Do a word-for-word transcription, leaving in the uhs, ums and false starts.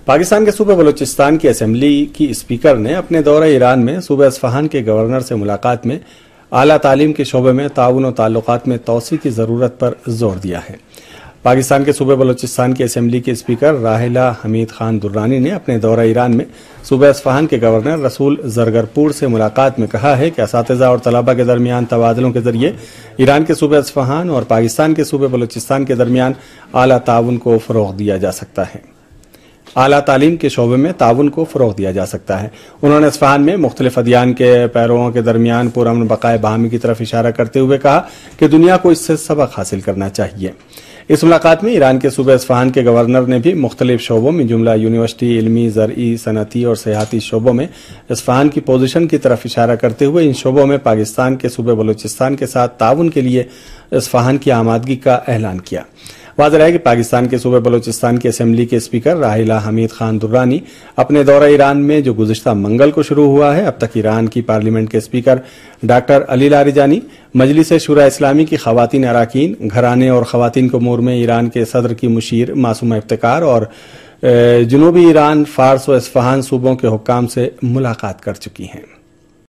پاکستان کے صوبے بلوچستان کی اسمبلی کی اسپیکر نے اپنے دورہ ایران میں صوبہ اصفہان کے گورنر سے ملاقات میں اعلیٰ تعلیم کے شعبے میں تعاون و تعلقات میں توسیع کی ضرورت پر زور دیا ہے۔ پاکستان کے صوبے بلوچستان کی اسمبلی کے اسپیکر راحلہ حمید خان درانی نے اپنے دورہ ایران میں صوبہ اصفہان کے گورنر رسول زرگرپور سے ملاقات میں کہا ہے کہ اساتذہ اور طلباء کے درمیان تبادلوں کے ذریعے ایران کے صوبہ اصفہان اور پاکستان کے صوبے بلوچستان کے درمیان اعلیٰ تعاون کو فروغ دیا جا سکتا ہے اعلیٰ تعلیم کے شعبے میں تعاون کو فروغ دیا جا سکتا ہے۔ انہوں نے اصفہان میں مختلف ادیان کے پیرووں کے درمیان پرامن بقائے باہمی کی طرف اشارہ کرتے ہوئے کہا کہ دنیا کو اس سے سبق حاصل کرنا چاہیے۔ اس ملاقات میں ایران کے صوبہ اصفہان کے گورنر نے بھی مختلف شعبوں میں جملہ یونیورسٹی، علمی، زرعی، صنعتی اور سیاحتی شعبوں میں اصفہان کی پوزیشن کی طرف اشارہ کرتے ہوئے ان شعبوں میں پاکستان کے صوبے بلوچستان کے ساتھ تعاون کے لیے اصفہان کی آمادگی کا اعلان کیا۔ واضح ہے کہ پاکستان کے صوبے بلوچستان کی اسمبلی کے اسپیکر راحلہ حمید خان درانی اپنے دورہ ایران میں جو گزشتہ منگل کو شروع ہوا ہے، اب تک ایران کی پارلیمنٹ کے اسپیکر ڈاکٹر علی لاریجانی، مجلس شورا اسلامی کی خواتین اراکین، گھرانے اور خواتین امور میں ایران کے صدر کی مشیر معصومہ افتخار اور جنوبی ایران، فارس و اصفہان صوبوں کے حکام سے ملاقات کر چکی ہیں۔